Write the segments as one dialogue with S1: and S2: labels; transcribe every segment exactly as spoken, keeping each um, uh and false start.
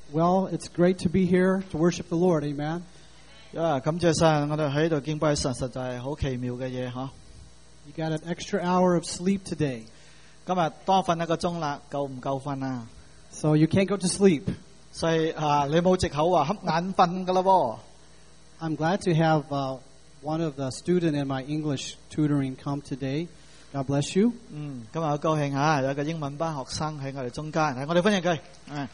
S1: Well, it's great to be here to worship the Lord. Amen.
S2: 啊，感謝神，我哋喺度敬拜神，實在係好奇妙嘅嘢嗬。
S1: You got an extra hour of sleep today,
S2: 今日多瞓一個鐘啦，夠唔夠瞓啊？
S1: so you can't go to sleep.
S2: 所以啊，你冇藉口話瞌眼瞓噶啦喎。
S1: I'm glad to have uh, one of the student in my English tutoring come today. God bless you.
S2: 嗯，今日好高興啊，有個英文班學生喺我哋中間，係我哋歡迎佢。嗯。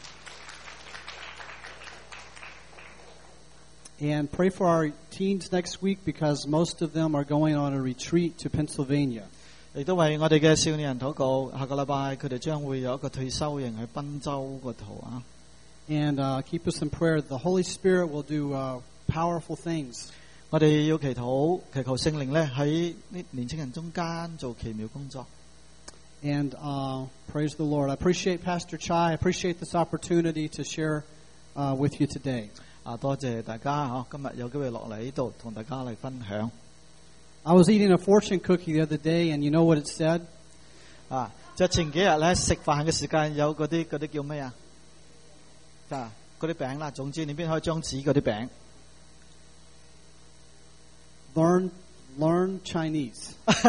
S1: And pray for our teens next week because most of them are going on a retreat to Pennsylvania.
S2: 亦都為我哋嘅少年人禱告，下個禮拜佢哋將會有一個退休營喺賓州嗰度啊。
S1: And uh, keep us in prayer. The Holy Spirit will do uh, powerful things.
S2: 我哋要祈禱，祈求聖靈咧喺呢年青人中間做奇妙工作。
S1: And uh, praise the Lord. I appreciate Pastor Chai. I appreciate this opportunity to share uh, with you today.
S2: 啊，多謝大家嗬，今日有機會落嚟呢度同大家嚟分享。
S1: I was eating a fortune cookie the other day, and you know what it said?
S2: 啊，就前幾日咧食飯嘅時間有嗰啲嗰啲叫咩啊？啊，嗰啲餅啦，總之你邊可以張紙嗰啲餅。
S1: Learn, learn Chinese.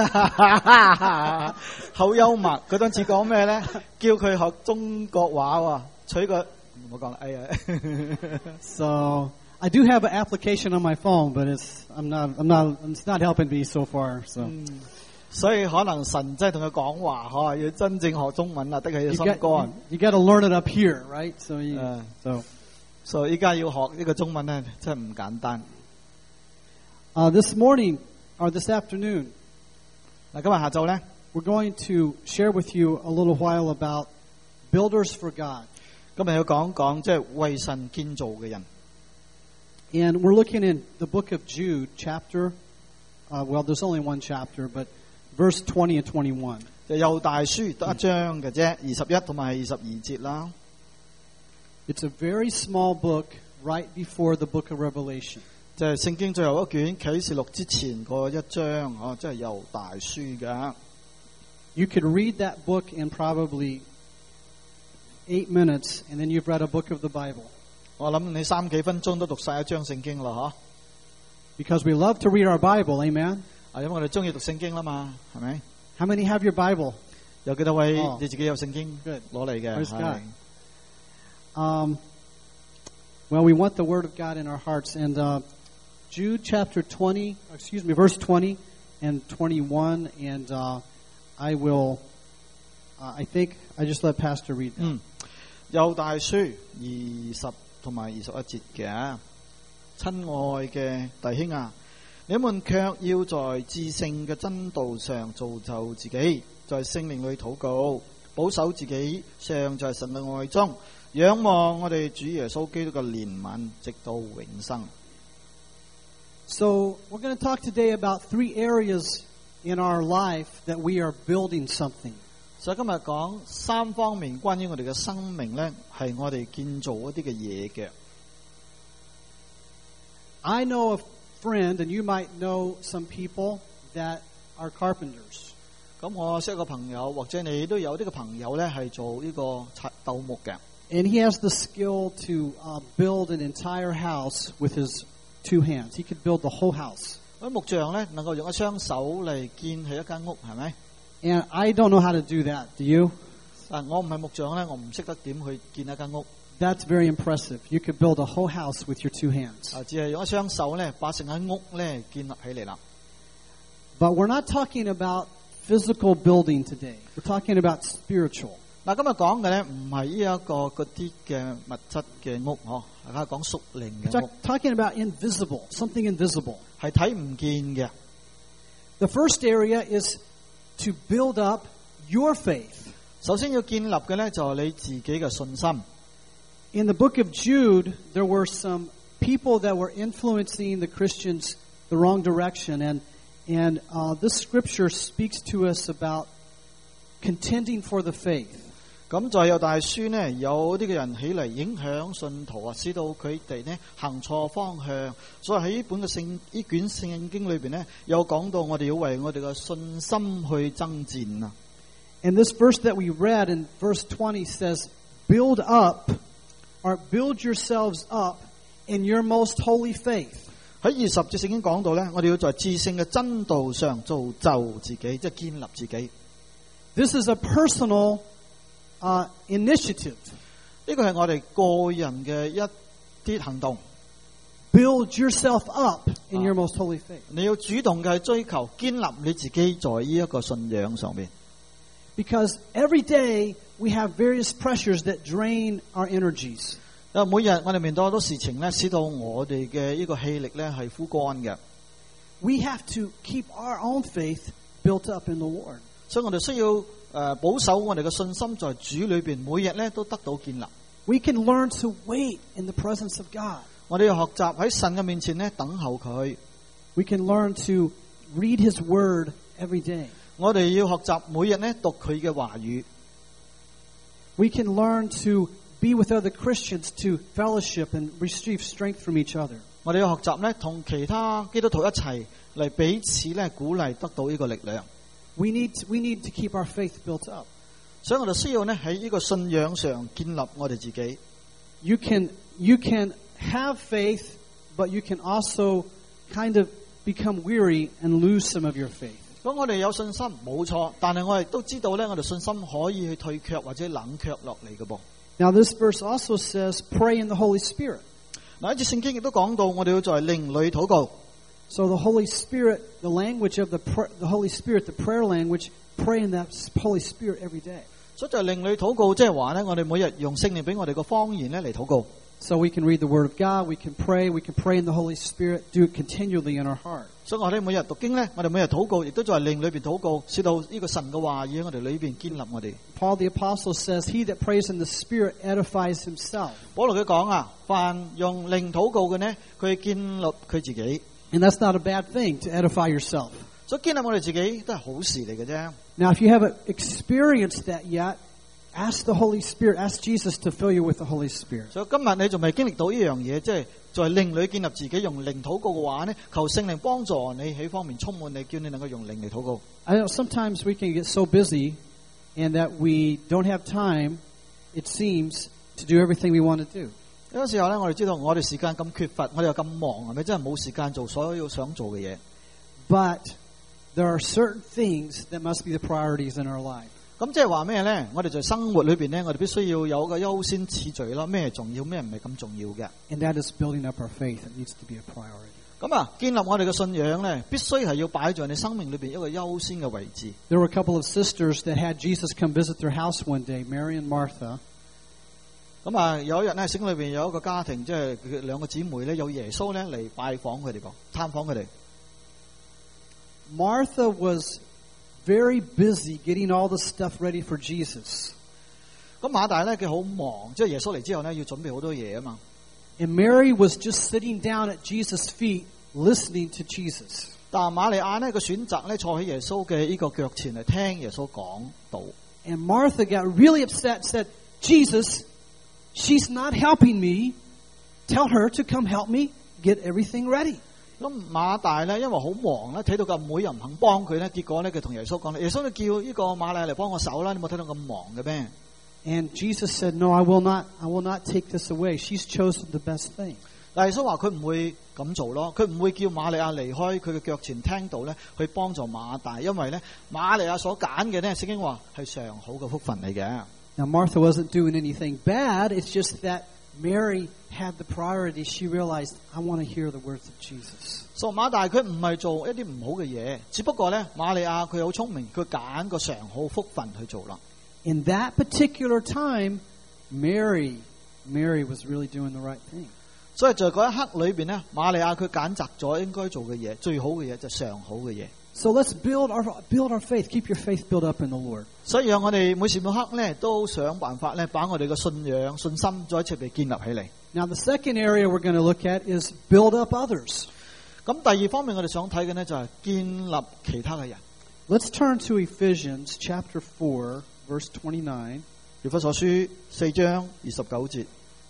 S2: 好幽默，嗰張紙講咩咧？叫佢學中國話喎，取個。唔好講啦，哎呀
S1: So I do have an application on my phone, but it's I'm not I'm not it's not helping me so far. So
S2: 嗯，所以可能神真係同佢講話，嗬，要真正學中文啊，的係要
S1: you
S2: 心
S1: got
S2: 肝。
S1: you, you got to learn it up here, right? So you,
S2: 誒，
S1: so
S2: 所以依家要學呢個中文咧，真係唔簡單。
S1: uh, this morning or this afternoon,
S2: 嗱，今日下晝咧，
S1: we're going to share with you a little while about builders for God.
S2: 今日要講講即係為神建造嘅人。
S1: And we're looking in the book of Jude, chapter, uh, well, there's only one chapter, but verse twenty and twenty-one.
S2: 就猶大書得一章嘅啫，二十一同埋二十二節啦。
S1: It's a very small book right before the book of Revelation.
S2: 就係聖經最後一卷啟示錄之前嗰一章，哦，即係猶大書嘅。
S1: You could read that book in probably eight minutes, and then you've read a book of the Bible.
S2: 我諗你三幾分鐘都讀晒一章聖經啦，嗬。
S1: Because we love to read our Bible, amen?
S2: 啊，因為我哋中意讀聖經啦嘛，係咪？
S1: How many have your Bible?
S2: 有幾多位
S1: 哦
S2: 你自己有聖經
S1: Good.
S2: 攞嚟嘅？
S1: Praise
S2: 係
S1: God. Um, well, we want the Word of God in our hearts. And uh, Jude chapter twenty, excuse me, verse twenty and twenty-one, and uh, I will, uh, I think, I just let Pastor read that.
S2: 嗯，猶大書二十同埋二十一節嘅，親愛嘅弟兄啊，你們卻要在至聖嘅真道上造就自己，在聖靈裏禱告，保守自己，尚在神嘅愛中，仰望我哋主耶穌基督嘅憐憫，直到永生。
S1: So we're going to talk today about three areas in our life that we are building something.
S2: 所以今日講三方面關於我哋嘅生命咧，係我哋建造一啲嘅嘢嘅。
S1: I know a friend, and you might know some people that are carpenters.
S2: 咁我識一個朋友，或者你都有呢個朋友咧，係做呢個拆鬥木嘅。
S1: And he has the skill to uh, build an entire house with his two hands. He could build the whole house.
S2: 咁木匠咧能夠用一雙手嚟建起一間屋，係咪？
S1: And I don't know how to do that. Do you?
S2: 啊，我唔係木匠咧，我唔識得點去建一間屋。
S1: That's very impressive. You could build a whole house with your two hands.
S2: 啊，只係用一雙手咧，把成間屋咧建立起嚟啦。
S1: But we're not talking about physical building today. We're talking about spiritual.
S2: 嗱，今日講嘅咧唔係呢一個嗰啲嘅物質嘅屋，嗬，大家講屬靈
S1: We're
S2: 嘅屋，
S1: talking about invisible, something invisible.
S2: 係睇唔見嘅。
S1: The first area is to build up your faith.
S2: 首先要建立嘅咧就係你自己嘅信心。
S1: In the book of Jude, there were some people that were influencing the Christians the wrong direction, and and uh, this scripture speaks to us about contending for the faith.
S2: 咁在猶大書呢，有啲嘅人起嚟影響信徒啊，使到佢哋呢行錯方向。所以喺呢本嘅聖呢卷聖經裏邊呢，有講到我哋要為我哋嘅信心去爭戰啊。
S1: And this verse that we read in verse twenty says, "Build up or build yourselves up in your most holy faith.
S2: 喺二十節聖經講到咧，我哋要在至聖嘅真道上造就自己，即係建立自己。
S1: This is a personal uh, initiative.
S2: 呢個係我哋個人嘅一啲行動。
S1: Build yourself up in your most holy faith.
S2: 你要主動嘅追求建立你自己在呢一個信仰上面。
S1: Because every day we have various pressures that drain our energies.
S2: 因為每日我哋面對好多事情咧，使到我哋嘅呢個氣力咧係枯乾嘅。
S1: We have to keep our own faith built up in the Lord.
S2: 所以我哋需要誒保守我哋嘅信心在主裏邊，每日咧都得到建立。
S1: We can learn to wait in the presence of God.
S2: 我哋要學習喺神嘅面前咧等候佢。
S1: We can learn to read His Word every day.
S2: 我哋要學習每日咧讀佢嘅話語。
S1: We can learn to be with other Christians to fellowship and receive strength from each other.
S2: 我哋要學習咧同其他基督徒一齊嚟彼此咧鼓勵，得到呢個力量。
S1: We need to, we need to keep our faith built up.
S2: 所以我哋需要咧喺呢個信仰上建立我哋自己。
S1: You can you can have faith, but you can also kind of become weary and lose some of your faith.
S2: 咁我哋有信心冇錯，但係我哋都知道咧，我哋信心可以去退卻或者冷卻落嚟嘅噃。
S1: Now this verse also says, "Pray in the Holy Spirit."
S2: 嗱，一節聖經亦都講到，我哋要在靈裏禱告。
S1: So the Holy Spirit, the language of the pr- the Holy Spirit, the prayer language, pray in that Holy Spirit every day.
S2: 所以在靈裏禱告，即係話咧，我哋每日用聖靈俾我哋個方言咧嚟禱告。
S1: So we can read the Word of God, we can pray, we can pray in the Holy Spirit, do it continually in our heart.
S2: 所以我哋每日讀經咧，我哋每日禱告，亦都在靈裏邊禱告，使到呢個神嘅話語喺我哋裏邊建立我哋。
S1: Paul the Apostle says, "He that prays in the Spirit edifies himself."
S2: 保羅佢講啊，凡用靈禱告嘅呢，佢建立佢自己。
S1: And that's not a bad thing to edify yourself.
S2: 所以建立我哋自己都係好事嚟嘅啫。
S1: Now, if you haven't experienced that yet, ask the Holy Spirit, ask Jesus to fill you with the Holy Spirit.
S2: 所以今日你仲未經歷到呢樣嘢，即係在靈裏建立自己，用靈禱告嘅話呢，求聖靈幫助你喺方面充滿你，叫你能夠用靈嚟禱告。
S1: I know sometimes we can get so busy and that we don't have time, it seems, to do everything we want to do.
S2: 有時候咧，我哋知道我哋時間咁缺乏，我哋又咁忙，係咪真係冇時間做所有想做嘅嘢？
S1: But there are certain things that must be the priorities in our life.
S2: 咁即係話咩咧？我哋在生活裏邊咧，我哋必須要有個優先次序咯，咩重要，咩唔係咁重要嘅。
S1: And that is building up our faith. It needs to be a priority.
S2: 咁啊，建立我哋嘅信仰咧，必須係要擺在你生命裏邊一個優先嘅位置。
S1: There were a couple of sisters that had Jesus come visit their house one day, Mary and Martha.
S2: 咁啊，有一日咧，聖經裏邊有一個家庭，即係佢兩個姊妹咧，有耶穌咧嚟拜訪佢哋噃，探訪佢哋。
S1: Martha was very busy getting all the stuff ready for Jesus.
S2: 咁馬大咧，佢好忙，即係耶穌嚟之後咧，要準備好多嘢啊嘛。
S1: And Mary was just sitting down at Jesus' feet, listening to Jesus.
S2: 但瑪利亞呢，佢選擇咧坐喺耶穌嘅呢個腳前嚟聽耶穌講道。
S1: And Martha got really upset, said, "Jesus, she's not helping me. Tell her to come help me get everything ready."
S2: 咁馬大咧，因為好忙咧，睇到個妹又唔肯幫佢咧，結果咧佢同耶穌講，耶穌你叫呢個瑪利亞嚟幫我手啦，你冇睇到咁忙嘅咩？
S1: And Jesus said, "No, I will not. I will not take this away. She's chosen the best thing."
S2: 但耶穌話佢唔會咁做咯，佢唔會叫瑪利亞離開佢嘅腳前聽到咧，去幫助馬大，因為咧瑪利亞所揀嘅咧，聖經話係上好嘅福分嚟嘅。
S1: Now Martha wasn't doing anything bad. It's just that Mary had the priority. She realized, I want to hear the words of Jesus.
S2: 所以馬大佢唔係做一啲唔好嘅嘢，只不過咧瑪利亞佢好聰明，佢揀個上好福分去做啦。
S1: In that particular time, Mary, Mary was really doing the right thing.
S2: 所以在嗰一刻裏邊咧，瑪利亞佢揀擇咗應該做嘅嘢，最好嘅嘢就係上好嘅嘢。
S1: So let's build our build our faith. Keep your faith built up in the Lord.
S2: 所以讓我哋每時每刻咧都想辦法咧，把我哋嘅信仰、信心再一次被建立起嚟。
S1: Now the second area we're going to look at is build up others.
S2: 咁第二方面我哋想睇嘅呢，就係建立其他嘅人。
S1: Let's turn to Ephesians chapter four, verse twenty-nine.
S2: 以弗所書四章二十九節。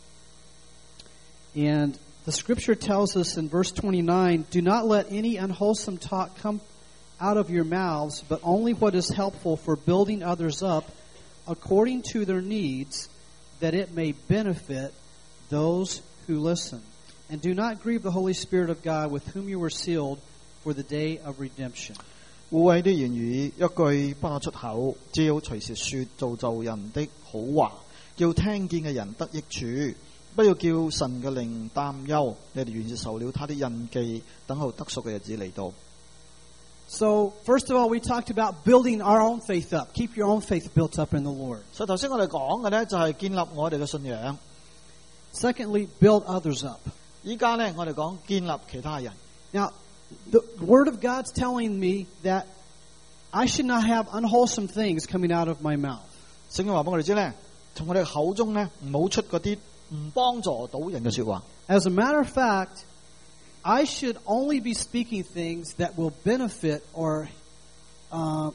S1: And the scripture tells us in verse twenty-nine, "Do not let any unwholesome talk come out of your mouths, but only what is helpful for building others up according to their needs, that it may benefit those who listen. And do not grieve the Holy Spirit of God, with whom you were sealed for the day of redemption.
S2: 污穢的言語一句不出口，只要隨時說造就人的好話，叫聽見嘅人得益處。不要叫神嘅靈擔憂，你哋原是受了他的印記，等候得贖嘅日子嚟到。
S1: So, first of all, we talked about building our own faith up. Keep your own faith built up in the Lord.
S2: 所以頭先我哋講嘅呢，就係建立我哋嘅信仰。
S1: Secondly, build others up.
S2: 依家呢，我哋講建立其他人。
S1: Now, the Word of God's telling me that I should not have unwholesome things coming out of my mouth.
S2: 聖經話俾我哋知呢，從我哋口中呢，唔好出嗰啲唔幫助到人嘅說話。
S1: As a matter of fact, I should only be speaking things that will benefit or uh,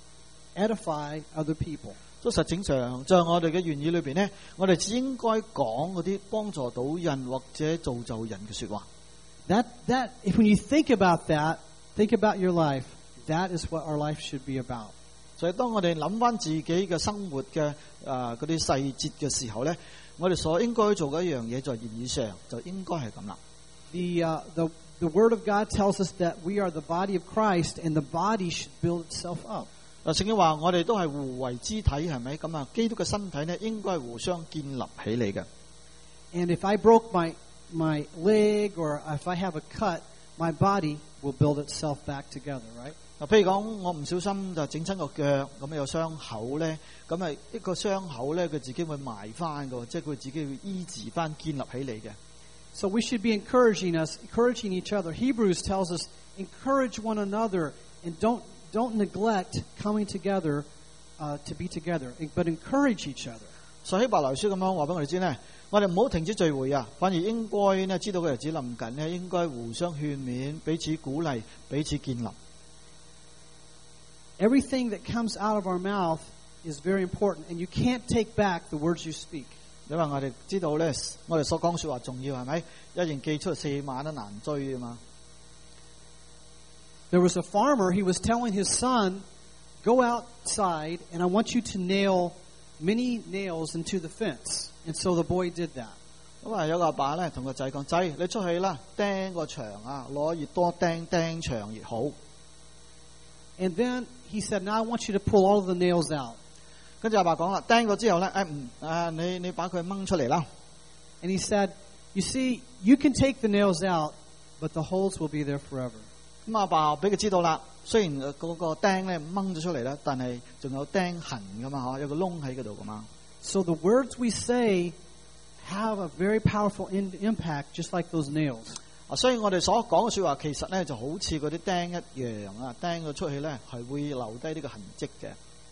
S1: edify other people.
S2: 所以實情上，在我哋嘅原意裏邊呢，我哋只應該講嗰啲幫助到人或者造就人嘅說話。
S1: That that if when you think about that, think about your life. That is what our life should be about.
S2: 所以當我哋諗翻自己嘅生活嘅誒嗰啲細節嘅時候呢，我哋所應該做嘅一樣嘢，在言語上就應該係咁啦。
S1: The uh, the the Word of God tells us that we are the body of Christ, and the body should build itself up.
S2: 嗱，聖經話我哋都係互為肢體，係咪咁啊？基督嘅身體呢，應該互相建立起嚟嘅。
S1: And if I broke my my leg, or if I have a cut, my body will build itself back together, right?
S2: 嗱，譬如講我唔小心就整親個腳，咁有傷口咧，咁啊一個傷口咧，佢自己會埋翻嘅，即係佢自己會醫治翻、建立起嚟嘅。
S1: So we should be encouraging us, encouraging each other. Hebrews tells us, encourage one another, and don't don't neglect coming together uh, to be together, but encourage each other.
S2: 所以希伯來書咁樣話俾我哋知咧，我哋唔好停止聚會啊，反而應該呢知道個日子臨近咧，應該互相勸勉、彼此鼓勵、彼此建立。
S1: Everything that comes out of our mouth is very important, and you can't take back the words you speak.
S2: 因為我哋知道咧，我哋所講說話重要係咪？一言既出，駟馬都難追啊嘛。
S1: There was a farmer, he was telling his son, go outside, and I want you to nail many nails into the fence. And so the boy did that.
S2: 咁啊，有個阿爸咧同個仔講：仔，你出去啦，釘個牆啊，攞越多釘釘牆越好。
S1: And then he said, now I want you to pull all of the nails out.
S2: 跟住阿爸講啦，釘咗之後咧，誒唔啊，你你把佢掹出嚟啦。
S1: And he said, you see, you can take the nails out, but the holes will be there forever.
S2: 咁阿爸俾佢知道啦，雖然嗰個釘咧掹咗出嚟啦，但係仲有釘痕噶嘛，嗬，有個窿喺嗰度噶嘛。
S1: So the words we say have a very powerful in- impact, just like those nails.
S2: 啊，所以我哋所講嘅說話，其實咧就好似嗰啲釘一樣啊，釘咗出去咧係會留低呢個痕跡嘅。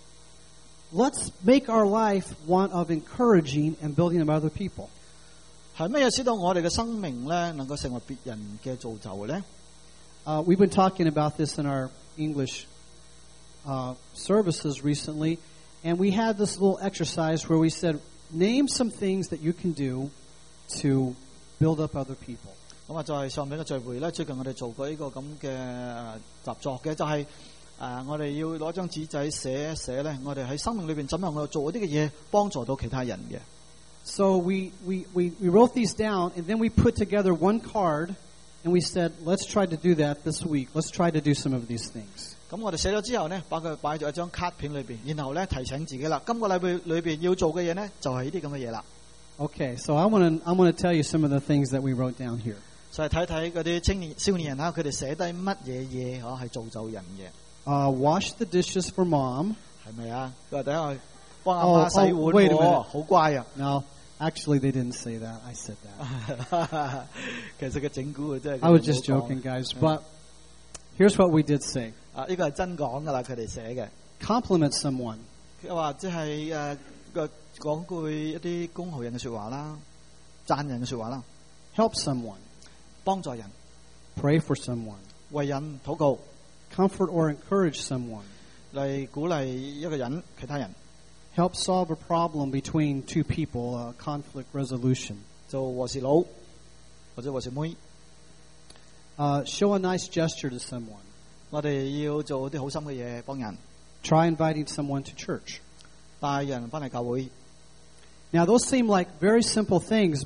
S1: Let's make our life one of encouraging and building up other people.
S2: 係乜嘢使到我哋嘅生命咧能夠成為別人嘅造就咧？
S1: Uh, we've been talking about this in our English uh, services recently, and we had this little exercise where we said, name some things that you can do to build up other people.
S2: 咁啊，在上面嘅聚會咧，最近我哋做過呢個咁嘅習作嘅，就係、是、誒、呃，我哋要攞張紙仔寫一寫咧，我哋喺生命裏邊怎樣去做啲嘅嘢，幫助到其他人嘅。
S1: So we, we, we, we wrote these down, and then we put together one card, and we said, let's try to do that this week. Let's try to do some of these things.
S2: 咁我哋寫咗之後呢，把佢擺咗一張卡片裏邊，然後咧提醒自己啦，今個禮拜裏邊要做嘅嘢呢，就係呢啲咁嘅嘢啦。
S1: Okay, so I want to I want to tell you some of the things that we wrote down here.
S2: 所以睇睇嗰啲青年少年人啊，佢哋寫低乜嘢嘢嗬，係造就人嘅。
S1: Uh, wash the dishes for mom.
S2: 係咪啊？佢話等下幫阿媽洗碗
S1: Oh, oh, wait a
S2: 喎，
S1: minute.
S2: 好乖啊！
S1: No, actually they didn't say that. I said that.
S2: 其實佢整蠱嘅真係。
S1: I was just joking, guys. But here's what we did say.
S2: 啊，呢個係真講噶啦，佢哋寫嘅。
S1: Compliment someone.
S2: 佢話即係誒個講句一啲恭候人嘅説話啦，讚人嘅説話啦，
S1: Help someone.
S2: 幫助人，
S1: Pray for someone.
S2: 為人禱告，
S1: Comfort or encourage someone.
S2: 嚟鼓勵一個人、其他人，
S1: Help solve a problem between two people, uh, conflict resolution.
S2: 做和事佬或者和事妹。
S1: Uh, show a nice gesture to someone.
S2: 我哋要做啲好心嘅嘢幫人，
S1: Try inviting someone to church.
S2: 帶人翻嚟教會。
S1: Now, those seem like very simple things, but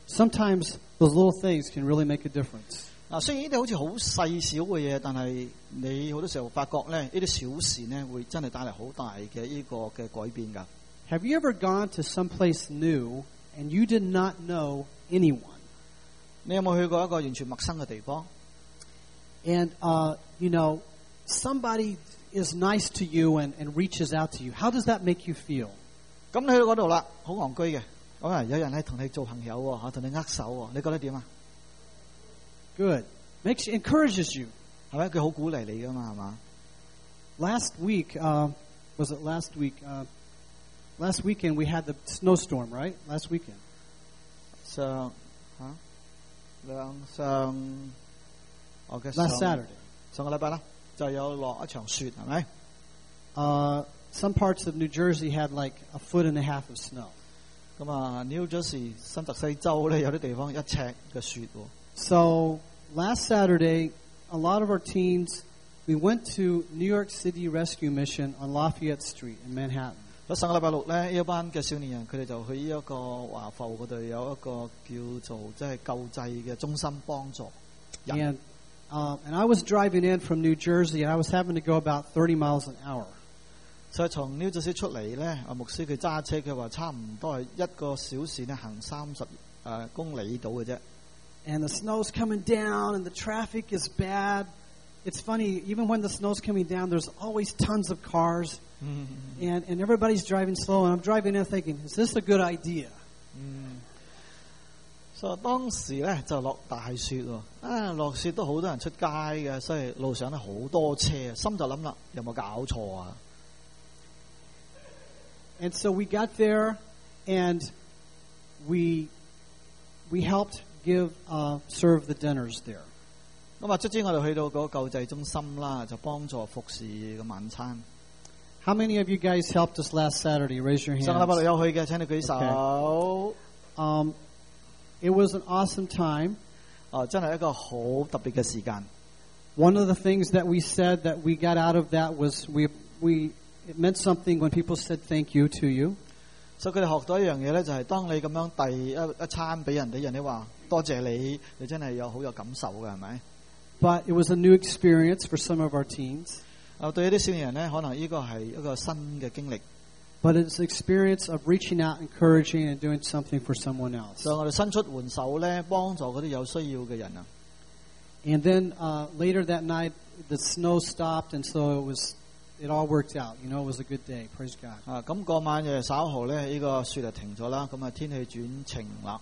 S1: sometimes those little things can really make a difference.
S2: 嗱，雖然呢啲好似好細小嘅嘢，但係你好多時候發覺咧，呢啲小事咧會真係帶嚟好大嘅呢個嘅改變㗎。
S1: Have you ever gone to some place new and you did not know anyone?
S2: 你有冇去過一個完全陌生嘅地方？
S1: And, uh, you know, somebody is nice to you and, and reaches out to you. How does that make you feel?
S2: 咁你去到嗰度啦，好戇居嘅，咁啊有人咧同你做朋友喎，嚇同你握手喎，你覺得點啊？
S1: Good. Makes you, encourages you.
S2: 係咪？佢好鼓勵你㗎嘛，係嘛？
S1: Last week, uh, was it last week? Uh, last weekend we had the snowstorm, right? Last weekend.
S2: 上嚇兩上我嘅
S1: Last Saturday.
S2: 上個禮拜啦，就有落一場雪，係咪？
S1: Uh, some parts of New Jersey had like a foot and a half of snow.
S2: 咁啊 ，New Jersey 新澤西州咧有啲地方一尺嘅雪喎。
S1: So last Saturday, a lot of our teens, we went to New York City Rescue Mission on Lafayette Street in Manhattan.
S2: 咁上個禮拜六咧，呢一班嘅少年人，佢哋就去呢一個華埠嗰度有一個叫做即係救濟嘅中心幫助人。
S1: And, um, and I was driving in from New Jersey, and I was having to go about thirty miles an hour.
S2: 所以從 New Jersey 出嚟咧，阿牧師佢揸車，佢話差唔多係一個小時咧行三十誒公里到嘅啫。
S1: And the snow's coming down, and the traffic is bad. It's funny, even when the snow's coming down, there's always tons of cars, and, and everybody's driving slow, and I'm driving in thinking, is this a good idea?
S2: 嗯，所以當時咧就落大雪喎，啊落雪都好多人出街嘅，所以路上咧好多車，心就諗啦，有冇搞錯啊？
S1: And so we got there, and we we helped give uh, serve the dinners there.
S2: 咁啊，卒之我哋去到嗰個救濟中心啦，就幫助服侍嘅晚餐。
S1: How many of you guys helped us last Saturday? Raise your
S2: 上個禮拜
S1: hands.
S2: 六有去嘅，請你舉手。
S1: Um, it was an awesome time.
S2: 哦，真係一個好特別嘅時間。
S1: One of the things that we said that we got out of that was we we it meant something when people said thank you to you.
S2: 所以佢哋學到一樣嘢咧，就係當你咁樣遞一一餐俾人哋，人哋話多謝你，你真係有好有感受嘅，係咪？
S1: But it was a new experience for some of our teens.
S2: 啊，對一啲少年人咧，可能呢個係一個新嘅經歷。
S1: But it's an experience of reaching out, encouraging, and doing something for someone else.
S2: 所以我哋伸出援手咧，幫助嗰啲有需要嘅人啊。
S1: And then uh, later that night, the snow stopped, and so it was it all worked out. You know, it was a good day. Praise God.
S2: 啊，咁嗰晚夜稍後咧，呢個雪就停咗啦，咁啊天氣轉晴啦。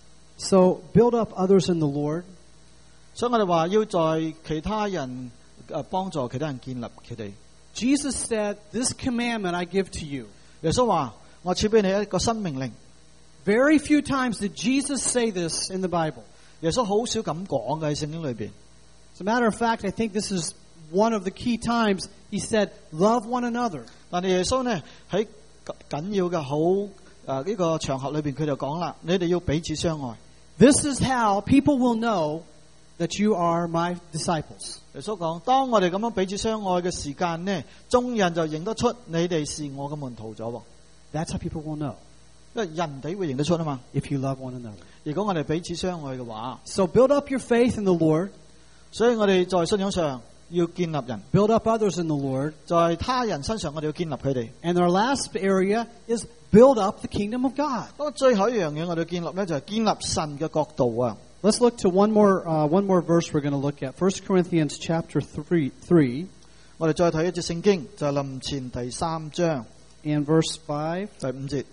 S1: So build up others in the Lord.
S2: 所以我哋話要在其他人誒幫助其他人建立佢哋。
S1: Jesus said, "This commandment I give to you."
S2: 耶穌話：我賜俾你一個新命令。
S1: Very few times did Jesus say this in the Bible.
S2: 耶穌好少咁講嘅喺聖經裏邊。
S1: As a matter of fact, I think this is one of the key times he said, "Love one another."
S2: 但係耶穌呢喺緊要嘅好誒呢個場合裏邊，佢就講啦：你哋要彼此相愛。
S1: This is how people will know that you are my disciples.
S2: 耶穌講：當我哋咁樣彼此相愛嘅時間呢，眾人就認得出你哋是我嘅門徒咗喎。
S1: That's how people will know
S2: 因為人哋會認得出啊嘛。
S1: if you love one another.
S2: 如果我哋彼此相愛嘅話，
S1: So build up your faith in the Lord.
S2: 所以我哋在信仰上要建立人，
S1: Build up others in the Lord.
S2: 在他人身上我哋要建立佢哋。
S1: And our last area is build up the kingdom of God.
S2: 咁最後一樣嘢我哋要建立咧，就係建立神嘅國度啊。
S1: Let's look to one more uh, one more verse we're going to look at. First Corinthians chapter three, three
S2: 我哋再睇一節聖經，就係林前第三章
S1: and verse five,
S2: 第五節。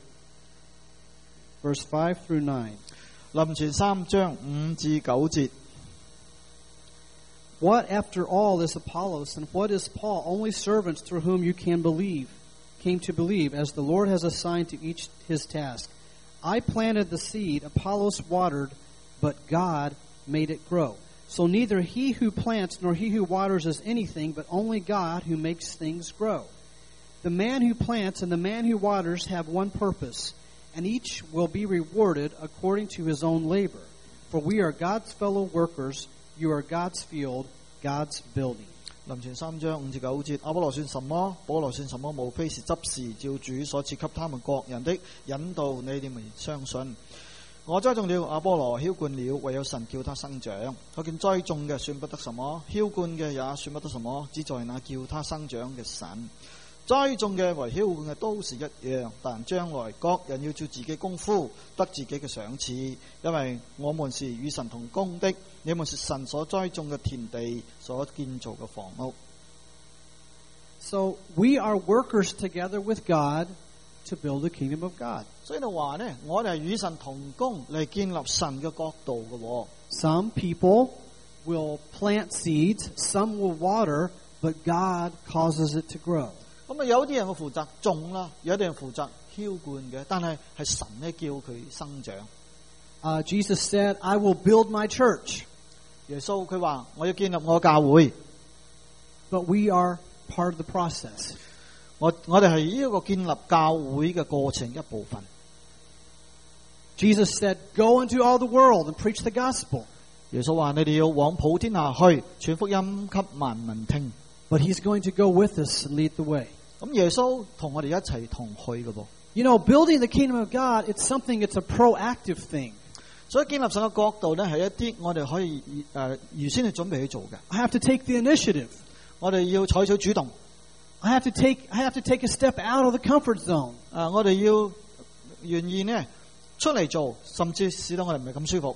S1: verse five through nine.
S2: 林前三章五至九節。
S1: What, after all, is Apollos, and what is Paul? Only servants through whom you can believe, came to believe, as the Lord has assigned to each his task. I planted the seed, Apollos watered, but God made it grow. So neither he who plants nor he who waters is anything, but only God who makes things grow. The man who plants and the man who waters have one purpose, and each will be rewarded according to his own labor. For we are God's fellow workers. You are God's field, God's building.
S2: 林前三章五至九節，亞波羅算什麼？保羅算什麼？無非是執事，照主所賜給他們各人的引導，你哋咪相信。 我栽種了，阿波羅澆灌了，唯有神叫他生長。可見栽種嘅算不得什麼，澆灌嘅也算不得什麼，只在那叫他生長嘅神。栽種嘅為澆灌嘅都是一樣，但將來各人要照自己功夫得自己嘅賞賜，因為我們是與神同工的，你們是神所栽種嘅田地，所建造嘅房屋。
S1: So we are workers together with God to build the kingdom of God.
S2: 所以就話呢，我哋係與神同工嚟建立神嘅國度嘅。
S1: Some people will plant seeds, some will water, but God causes it to grow.
S2: 咁啊，有啲人會負責種啦，有啲人負責澆灌嘅，但係係神咧叫佢生長。
S1: Uh, Jesus said, "I will build my church."
S2: 耶穌佢話：我要建立我教會。
S1: But we are part of the process.
S2: 我我哋係呢一個建立教會嘅過程一部分。
S1: Jesus said, "Go into all the world and preach the gospel."
S2: 耶穌話：你哋要往普天下去，傳福音給萬民聽。
S1: But He's going to go with us and lead the way.
S2: 咁耶穌同我哋一齊同去嘅噃。
S1: You know, building the kingdom of God, it's something, it's a proactive thing.
S2: 所以建立神嘅國度咧，係一啲我哋可以誒預先去準備去做嘅。
S1: I have to take the initiative.
S2: 我哋要採取主動。
S1: I have to take, I have to take a step out of the comfort zone.
S2: 啊，我哋要願意呢出嚟做，甚至使到我哋唔係咁舒服。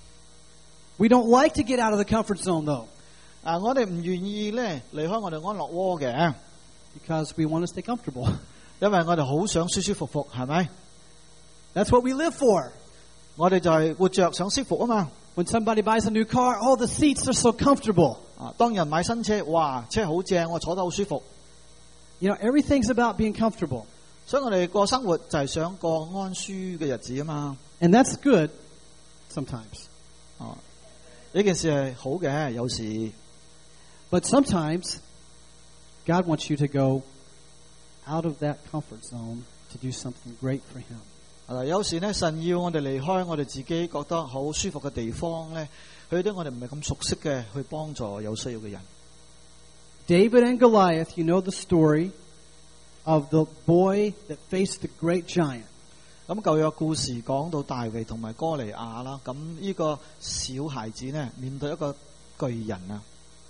S1: We don't like to get out of the comfort zone, though.
S2: 啊，我哋唔願意咧離開我哋安樂窩嘅。
S1: Because we want to stay comfortable.
S2: 因為我哋好想舒舒服服，係咪？
S1: That's what we live for.
S2: 我哋就係活着想舒服啊嘛。
S1: When somebody buys a new car, oh, the seats are so comfortable.
S2: 啊，當人買新車，哇，車好正，我坐得好舒服。
S1: You know, everything's about being comfortable.
S2: 所以我哋過生活就係想過安舒嘅日子啊嘛。
S1: And that's good sometimes.
S2: 啊，呢件事係好嘅，有時。
S1: But sometimes God wants you to go out of that comfort zone to do something great for Him.
S2: 啊，有時咧，神要我哋離開我哋自己覺得好舒服嘅地方咧，去啲我哋唔係咁熟悉嘅，去幫助有需要嘅人。
S1: David and Goliath, you know the story of the boy that faced the great giant.
S2: 咁舊約故事講到大衛同埋哥利亞啦，咁呢個小孩子呢面對一個巨人啊。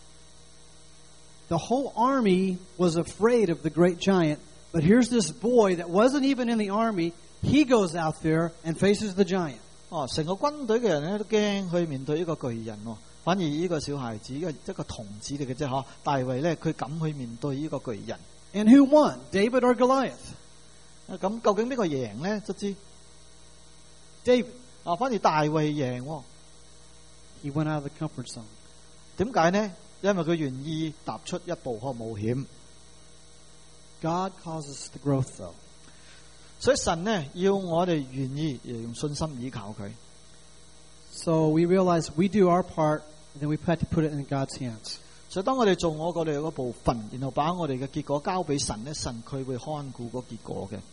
S1: The whole army was afraid of the great giant, but here's this boy that wasn't even in the army. He goes out there and faces the giant.
S2: 哦，成個軍隊嘅人咧都驚去面對呢個巨人喎，反而呢個小孩子一個一個童子嚟嘅啫，嗬。大衛咧佢敢去面對呢個巨人。
S1: And who won, David or Goliath?
S2: 咁究竟邊個贏咧？都知
S1: David.
S2: 啊，反而大衛贏喎。
S1: He went out of the comfort zone.
S2: 點解呢？因為佢願意踏出一步去冒險。
S1: God causes the growth, though.
S2: 所以神呢要我哋願意用信心依靠佢。
S1: So we realize we do our part, and then we have to put it in God's hands.
S2: 所以當我哋做我哋嗰部分，然後把我哋嘅結果交俾神咧，神佢會看顧嗰結果嘅。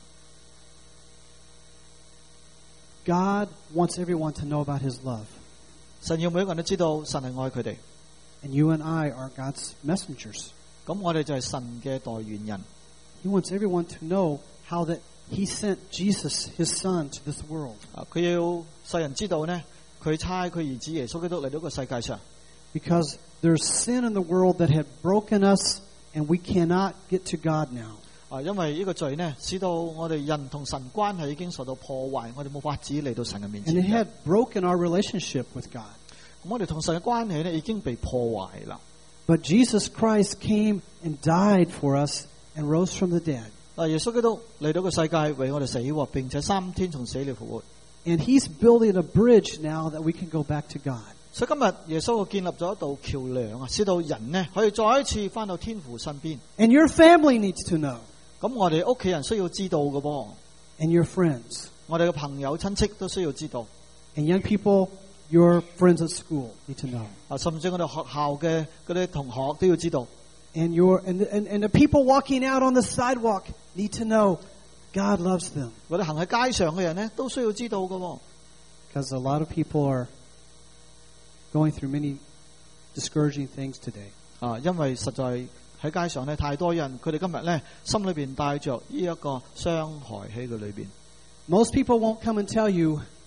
S1: God wants everyone to know about His love.
S2: 神要每一個人都知道神係愛佢哋。
S1: And you and I are God's messengers.
S2: 咁我哋就係神嘅代言人。
S1: He wants everyone to know how that He sent Jesus, His Son, to this world.
S2: 啊，佢要世人知道呢，佢差佢兒子耶穌基督嚟到個世界上。
S1: Because there's sin in the world that had broken us, and we cannot get to God now.
S2: 啊，因為呢個罪呢，使到我哋人同神關係已經受到破壞，我哋冇法子嚟到神嘅面前。
S1: And it had broken our relationship with God.
S2: 咁我哋同神嘅關係呢，已經被破壞啦。
S1: But Jesus Christ came and died for us and rose from the dead.
S2: 啊，耶穌基督嚟到個世界為我哋死喎，並且三天從死裏復活。
S1: And He's building a bridge now that we can go back to God.
S2: 所以今日耶穌建立咗一道橋梁啊，使到人呢可以再一次翻到天父身邊。
S1: And your family needs to know.
S2: 咁我哋屋企人需要知道嘅噃。
S1: And your friends.
S2: 我哋嘅朋友親戚都需要知道。
S1: And young people, your friends at school need to know.
S2: 啊，甚至我哋學校嘅嗰啲同學都要知道。
S1: And your and and and the people walking out on the sidewalk need to know God loves them.
S2: 我哋行喺街上嘅人呢，都需要知道嘅喎。
S1: Because a lot of people are going through many discouraging things today.
S2: 啊，因為實在喺街上呢，太多人，佢哋今日呢，心裏邊帶着呢一個傷害喺佢裏邊。
S1: Most people won't come and tell you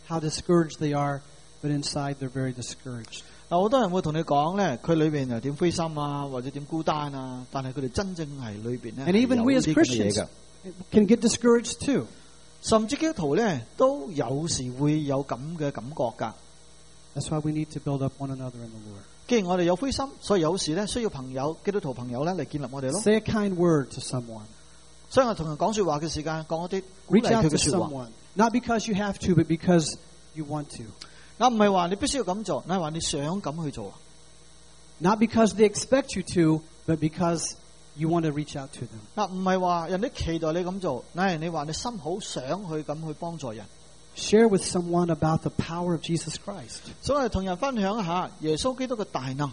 S1: how discouraged they are, but inside they're very discouraged.
S2: 嗱，好多人會同你講咧，佢裏邊又點灰心啊，或者點孤單啊，但係佢哋真正係裏邊咧
S1: And
S2: 係
S1: even
S2: 有
S1: we
S2: 呢
S1: as
S2: 啲咁嘅嘢
S1: Christians
S2: 嘅。
S1: can get discouraged too.
S2: 甚至基督徒咧都有時會有咁嘅感覺㗎。
S1: That's why we need to build up one another in the Lord.
S2: 既然我哋有灰心，所以有時咧需要朋友、基督徒朋友咧嚟建立我哋咯。
S1: Say a kind word to someone.
S2: 所以我同人講説話嘅時間，講一啲鼓
S1: Reach
S2: 勵
S1: out
S2: 佢
S1: to
S2: 嘅説話。
S1: someone. Not because you have to, but because you want to.
S2: 嗱，唔係話你必須要咁做，係話你想咁去做。
S1: Not because they expect you to, but because you want to reach out to them.
S2: 嗱，唔係話人哋期待你咁做，係你話你心好想去咁去幫助人。
S1: Share with someone about the power of Jesus Christ.
S2: 所以同人分享一下耶穌基督嘅大能。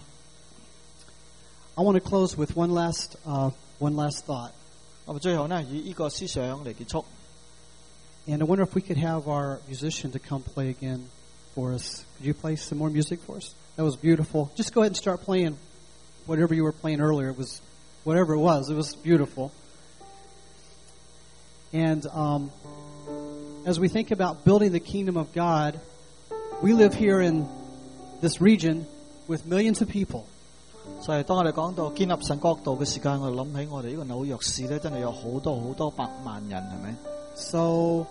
S1: I want to close with one last, uh, one last thought.
S2: 咁最後呢，以呢個思想嚟結束。
S1: And I wonder if we could have our musician to come play again for us. Could you play some more music for us? That was beautiful. Just go ahead and start playing whatever you were playing earlier. It was, whatever it was, it was beautiful. And um, as we think about building the kingdom of God, we live here in this region with millions of people.
S2: 所以當我哋講到建立神國度嘅時間，我哋諗起我哋呢個紐約市咧，真係有好多好多百萬人，係咪？
S1: So,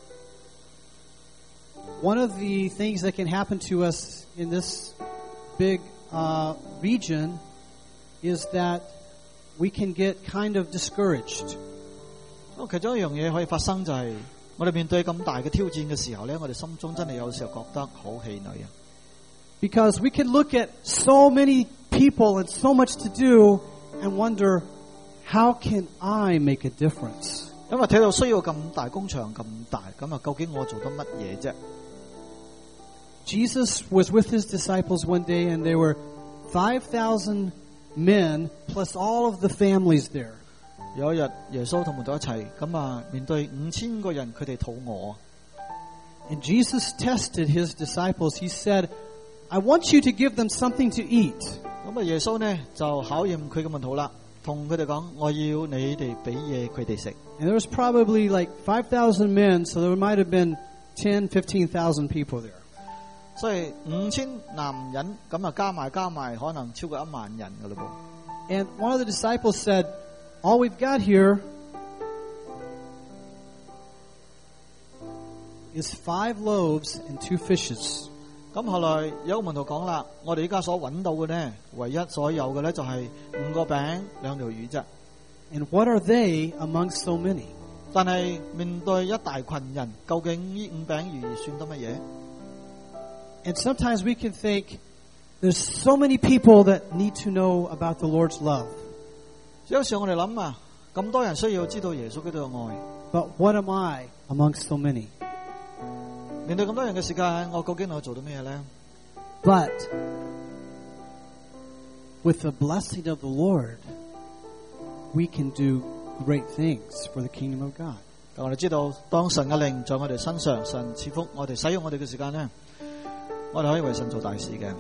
S1: one of the things that can happen to us in this big uh, region is that we can get kind of discouraged.
S2: 其中一樣嘢可以發生就係、是、我哋面對咁大嘅挑戰嘅時候咧，我哋心中真係有時候覺得好氣餒啊！
S1: Because we can look at so many people and so much to do and wonder, how can I make a difference?
S2: 因為睇到需要咁大工場咁大，咁啊究竟我做得乜嘢啫？
S1: Jesus was with his disciples one day and there were five thousand men plus all of the families there.
S2: 有一日耶穌同門徒一齊，咁啊面對五千個人，佢哋肚餓。
S1: And Jesus tested his disciples. He said, I want you to give them something to eat.
S2: 咁啊耶穌呢就考驗佢嘅門徒啦，同佢哋講：我要你哋俾嘢佢哋食。
S1: And there was probably like five thousand men, so there might have been ten, fifteen thousand people there.
S2: 所以五千男人咁啊加埋加埋，可能超過一萬人噶嘞噃。
S1: And one of the disciples said, all we've got here is five loaves and two fishes.
S2: 咁後來有個門徒講啦，我哋依家所揾到嘅呢，唯一所有嘅呢，就係五個餅兩條魚啫。
S1: And what are they among so many?
S2: 但係面對一大群人，究竟呢五餅魚算得乜嘢？
S1: And sometimes we can think, there's so many people that need to know about the Lord's love.
S2: 有時候我哋諗啊，咁多人需要知道耶穌基督嘅愛。
S1: But what am I among so many?
S2: 面對咁多人嘅時間，我究竟我做到咩呢？
S1: But with the blessing of the Lord, we can do great things for the kingdom of God.
S2: 但我哋知道，當神嘅靈在我哋身上，神賜福我哋使用我哋嘅時間呢，我哋可以為神做大事嘅。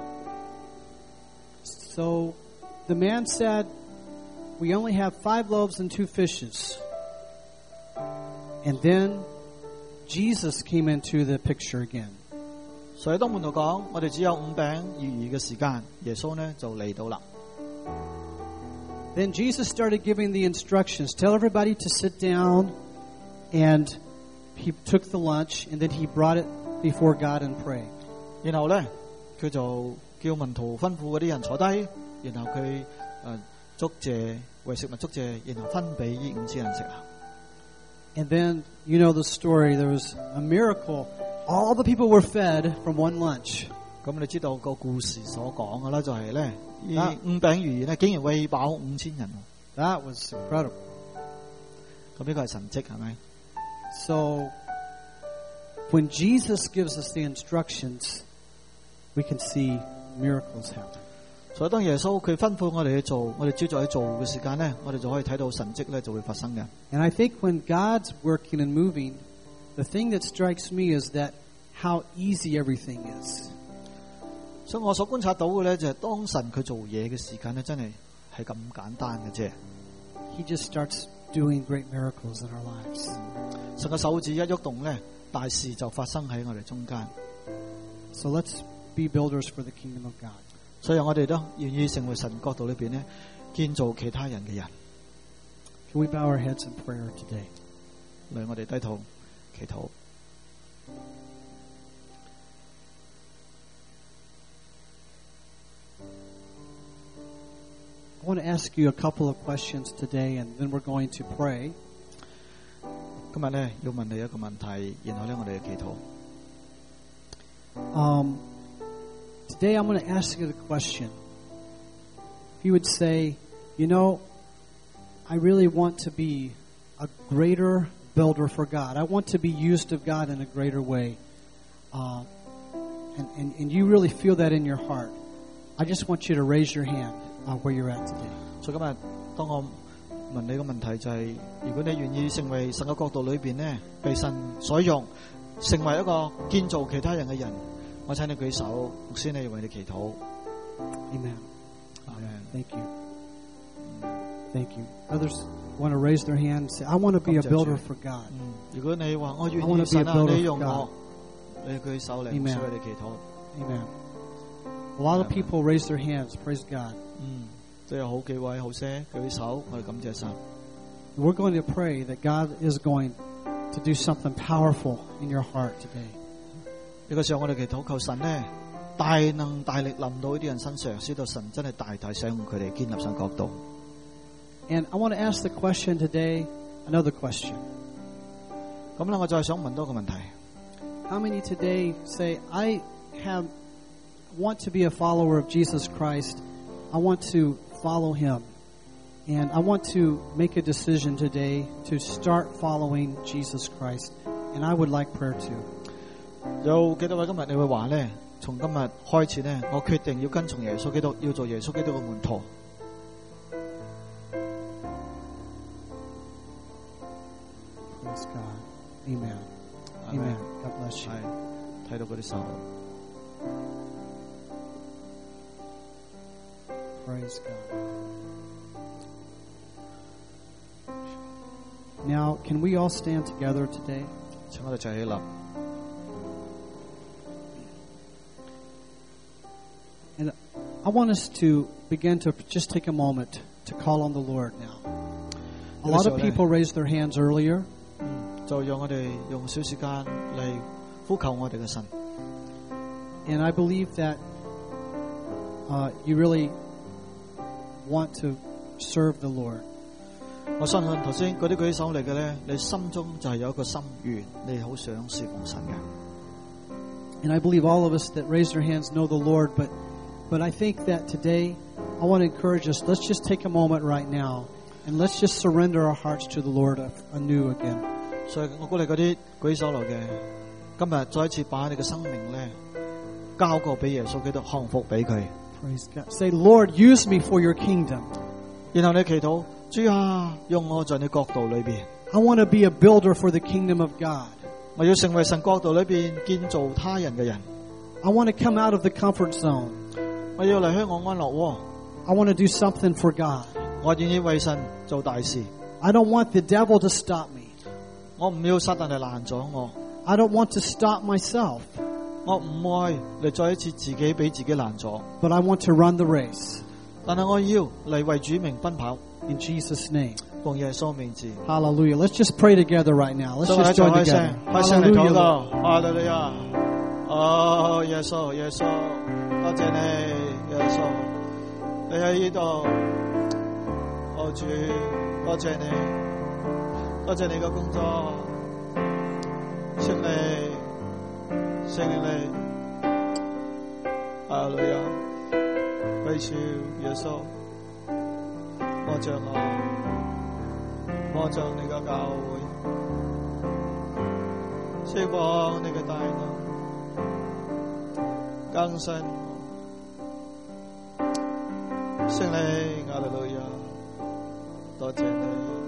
S1: So the man said, we only have five loaves and two fishes. And then Jesus came into the picture again.
S2: 所以當門徒講，我哋只有五餅二魚嘅時間，耶穌呢就嚟到啦。
S1: Then Jesus started giving the instructions. Tell everybody to sit down. And he took the lunch and then he brought it before God and prayed.
S2: 然後呢，佢就叫門徒吩咐嗰啲人坐低，然後佢誒祝謝為食物祝謝，然後分俾呢五千人食啦。
S1: And then, you know the story. There was a miracle. All the people were fed from one lunch.
S2: 咁你知道個故事所講嘅啦，就係咧，呢五餅魚魚咧，竟然餵飽五千人。
S1: That was incredible.
S2: 咁呢個係神蹟係咪？
S1: So, when Jesus gives us the instructions, we can see miracles happen.
S2: 所以當耶穌佢吩咐我哋去做，我哋照著去做嘅時間咧，我哋就可以睇到神蹟咧就會發生嘅。
S1: And I think when God's working and moving, the thing that strikes me is that how easy everything is.
S2: 所以我所觀察到嘅咧就係當神佢做嘢嘅時間咧，真係係咁簡單嘅啫。
S1: He just starts doing great miracles in our lives.
S2: 神嘅手指一喐動咧， 大事就發生喺我哋中間。
S1: So let's be builders for the kingdom of God.
S2: 所以我哋都願意成為神國度裏邊咧建造其他人嘅人。
S1: Can we bow our heads in prayer today?
S2: 嚟，我哋低頭祈禱。
S1: I want to ask you a couple of questions today, and then we're going to pray.
S2: 今日咧要問你一個問題，然後咧我哋祈禱。
S1: Um, today I'm going to ask you the question. If you would say, you know, I really want to be a greater builder for God. I want to be used of God in a greater way. Uh, and, and, and you really feel that in your heart. I just want you to raise your hand uh, where you're at today.
S2: 所以今日當我問你個問題就係、是，如果你願意成為神嘅國度裏邊咧，被神所用，成為一個建造其他人嘅人，我請你舉手，牧師你為你祈禱。
S1: Amen.
S2: Amen.
S1: Thank you. Thank you. Others want to raise their hand and say, I want to be a builder for God.
S2: 嗯，如果你話我願
S1: I wanna
S2: 意神
S1: be a
S2: 啊，
S1: builder
S2: 你用
S1: for
S2: 我
S1: God.，
S2: 你舉手嚟，
S1: Amen.
S2: 牧師為你祈禱。
S1: Amen. A lot of
S2: Amen.
S1: people raise their hands. Praise God.
S2: 嗯，都有好幾位好些舉手，我哋感謝神。
S1: We're going to pray that God is going to do something powerful in your heart today.
S2: 呢個時候我哋祈禱求神呢，大能大力臨到呢啲人身上，使到神真係大大使用佢哋，建立上國度。
S1: And I want to ask the question today, another question.
S2: 咁咧，我再想問多個問題。
S1: How many today say, I have want to be a follower of Jesus Christ. I want to follow him. And I want to make a decision today to start following Jesus Christ. And I would like prayer too.
S2: 有幾多位今日你會話咧？從今日開始咧，我決定要跟從耶穌基督，要做耶穌基督嘅門徒。
S1: Praise God. Amen. Amen. God bless you.
S2: 係睇到嗰啲手。
S1: Praise God. Now, can we all stand together today?
S2: 請我哋齊起立。
S1: And I want us to begin to just take a moment to call on the Lord now. A lot of people raised their hands earlier.
S2: 嗯，就讓我哋用少時間嚟呼求我哋嘅神。
S1: And I believe that uh, you really want to serve the Lord.
S2: 我相信頭先嗰啲舉手嚟嘅咧，你心中就係有一個心願，你好想侍奉神嘅。
S1: And I believe all of us that raise their hands know the Lord, but but I think that today I want to encourage us, let's just take a moment right now and let's just surrender our hearts to the Lord anew again.
S2: 所以我鼓勵嗰啲舉手來嘅，今日再一次把你嘅生命咧交過俾耶穌基督，降服俾佢。
S1: Praise God. Say, Lord, use me for your kingdom.
S2: 然後你祈禱，主啊，用我在你國度裏邊。
S1: I want to be a builder for the kingdom of God.
S2: 我要成為神國度裏邊建造他人嘅人。
S1: I want to come out of the comfort zone.
S2: 我要離開我安樂窩。
S1: I want to do something for God.
S2: 我願意為神做大事。
S1: I don't want the devil to stop me.
S2: 我唔要撒旦嚟攔咗我。
S1: I don't want to stop myself.
S2: 我唔愛嚟再一次自己俾自己攔咗。
S1: But I want to run the race.
S2: 但係我要嚟為主名奔跑。
S1: In Jesus' name.
S2: 奉耶穌名字。
S1: Hallelujah. Let's just pray together right now. Let's just join together.
S2: 開聲嚟禱
S1: Hallelujah.
S2: 告。哈利路亞。哦，耶穌，耶穌，多謝你，耶穌，你喺呢度。哦主，多謝你，多謝你嘅工作，聖靈，聖靈你，哈利路亞，歸主耶穌，摸着我，摸着你嘅教會，釋放你嘅大能，更新我，聖靈，哈利路亞。多謝你，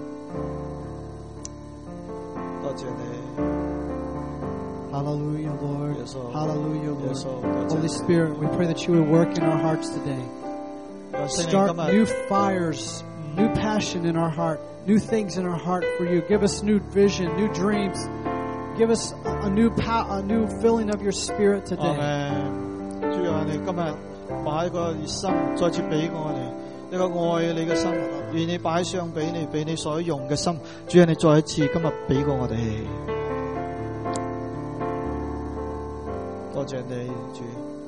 S2: 多謝你。
S1: Hallelujah, Lord.
S2: Yes, Lord.
S1: Hallelujah, Lord.
S2: Yes, Lord.
S1: Holy Spirit, we pray that you would work in our hearts today. Start new fires, new passion in our heart, new things in our heart for you. Give us new vision, new dreams. Give us a a new power, a new filling of your Spirit
S2: 阿
S1: today.
S2: 們，主啊，你今日把一個熱心再次俾我哋，一個愛你嘅心，願意擺上俾你，俾你所用嘅心。主啊，你再一次今日俾過我哋，多謝你，主，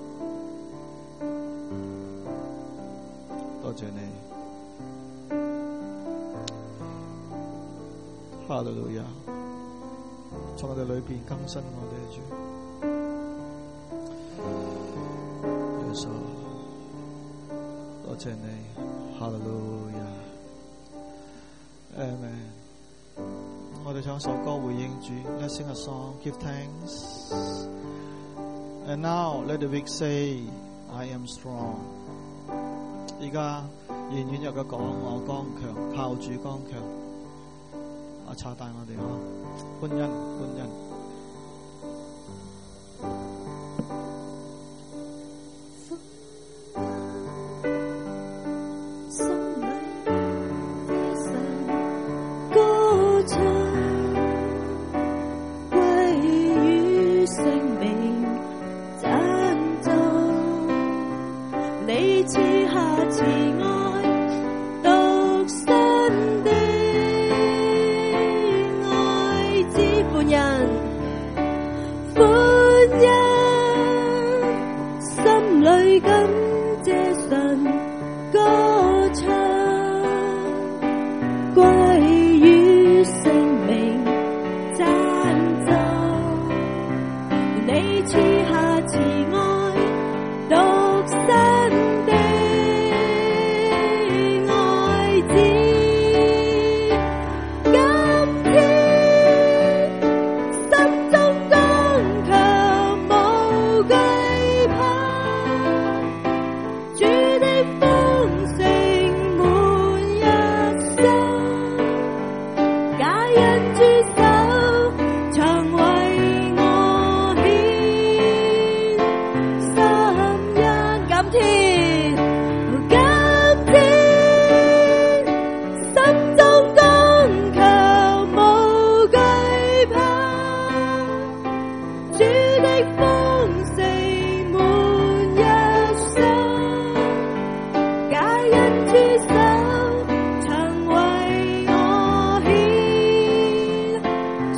S2: 多謝你。哈利路亞，從我哋裏邊更新我哋，主。耶穌，多謝你，哈利路亞，阿們。我哋唱首歌回應主 ，Let's sing a song, give thanks. And now let the weak say, I am strong. 而家言軟弱嘅講，我剛強，靠主剛強。阿查帶我哋啊，歡欣歡欣。
S3: 歡欣，心裏感